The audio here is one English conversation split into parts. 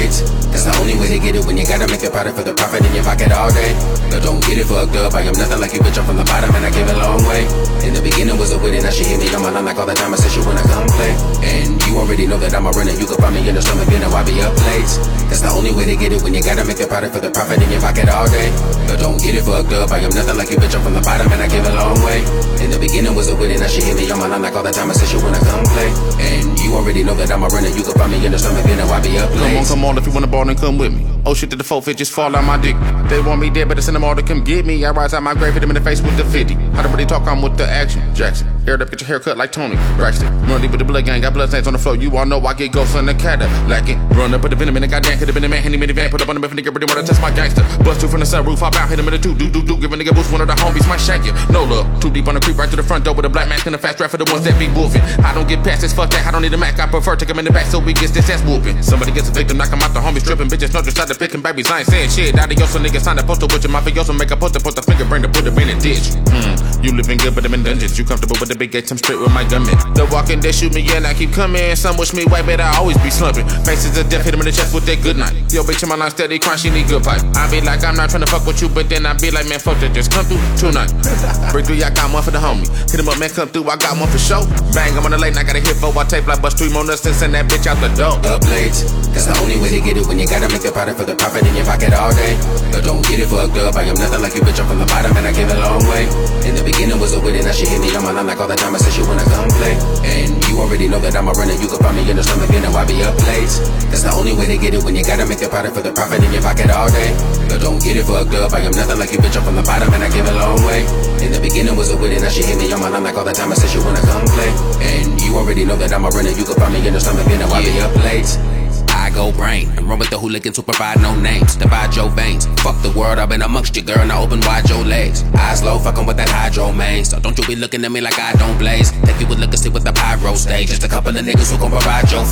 late. That's the only way to get it when you gotta make a product for the profit in your pocket all day. But don't get it fucked up, I am nothing like you, bitch, I'm from the bottom and I came a long way. In the beginning was a witty, now she hit me on my line like all the time I said she wanna come play. And you already know that I'm a runner, you can find me in the summer, you know I be up late. That's the only way to get it when you gotta make a product for the profit in your pocket all day. But don't get it fucked up, I am nothing like you, bitch, I'm from the bottom and I came a long way. In the beginning was a witty, now she hit me on my line like all the time I said she wanna come play. And you already know that I'm a runner, you can find me in the summer, you know I be up late. Come on, if you wanna ball, then come with me. Oh shit, did the 4 just fall out my dick? They want me dead, but they send them all to come get me. I rise out my grave, hit them in the face with the 50. How to really talk, I'm with the action. Jackson, aired up, get your hair cut like Tony Braxton. Run deep with the blood gang, got blood stains on the floor. You all know I get ghosts on the Cadillac. Run up with the venom in the goddamn, could have been a man, hit him in the van, put up on the bed, nigga, really wanna test my gangster. Bust two from the sunroof, hop out, hit him in the two, do, give a nigga boost, one of the homies might shank you. No love, too deep on the creep, right to the front door with a black mask and a fast rap for the ones that be wolfing. I don't get past this, fuck that, I don't need a Mac, I prefer take him in the back so we get this ass whooping. Somebody gets a victim, knock him out, the homies tripping, bitches know just try to pick him, babies, I ain't saying shit. Adioso niggas sign a poster with your mafioso, make a poster, put the finger, bring the put him in a ditch. You living good, but I'm in dungeons. You comfortable with the big gates, I'm straight with my gunman. The walking dead shoot me, and I keep coming. Some wish me white, but I always be slumping. Faces of death, hit him in the chest with that good night. Yo, bitch, in my line steady, crying, she need good pipe. I be like, I'm not trying to fuck with you, but then I be like, man, fuck that, just come through tonight. Break through, I got one for the homie. Hit him up, man, come through, I got one for show. Bang, I'm on the lane, I got a hit for I tape like bust 3 more nuts and send that bitch out the door. Up late, that's the only way to get it when you gotta make a product for the profit in your pocket all day. But don't get it fucked up, I am nothing like you, bitch, I'm from the bottom and I came a long way. In the beginning was a witty, now she hit me on my line like all the time I said she wanna come play. And you already know that I'm a runner, you can find me in the stomach, you know I be up late. That's the only way to get it when you gotta make a product for the profit in your pocket all day. But don't get it fucked up, I am nothing like you, bitch, I'm from the bottom and I came a long way. In the beginning was a witty, now she hit me on my line like all the time I said she wanna come play. And you already know that I'm a runner, you can find me in the stomach, you know I be up late. I go brain, and run with the hooligans who provide no names. Divide your veins, fuck the world, I've been amongst you, girl, now open wide your legs. Eyes low, fuckin' with that hydro main. So don't you be looking at me like I don't blaze. Take you a look and see with the pyro stage. Just a couple of niggas who gon' provide your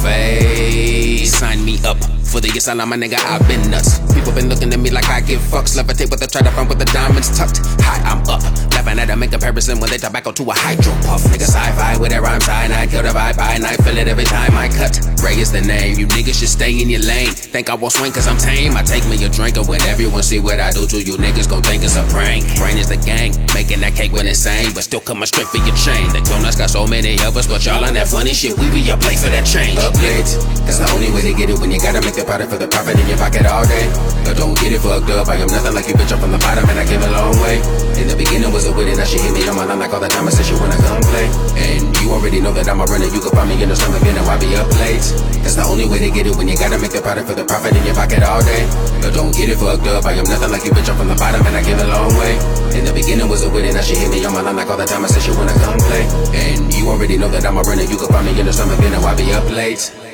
face. Sign me up for the asylum, my nigga, I've been nuts. People been looking at me like I give fucks. Levitate with the try to front with the diamonds tucked. Hi, I'm up, laughing at them in comparison when they tobacco to a hydro puff. Nigga sci-fi with their rhyme cyanide, kill the vibe by night, feel it every time I cut. Ray is the name, you niggas should stay in your lane. Think I won't swing cause I'm tame. I take me a drink and when everyone see what I do to you niggas gon' think it's a prank. Brain is the gang, making that cake when insane, but still coming straight for your chain. The donuts got so many of us, but y'all on that funny shit, we be your place for that change. Up late, that's the only way to get it when you gotta make the product for the profit in your pocket all day. But don't get it fucked up, I am nothing like you, bitch, I'm from the bottom and I came a long way. In the beginning was a witty, now she hit me on my line like all the time I said she wanna come play. And you already know that I'm a runner, you can find me in the stomach, you know I be up late. That's the only way to get it when you gotta make the product for the profit in your pocket all day. But don't get it fucked up, I am nothing like you, bitch, I'm from the bottom and I came a long way. In the beginning was a witty, now she hit me on my line like all the time I said she wanna come play. And you already know that I'm a runner, you can find me in the stomach, you know I be up late.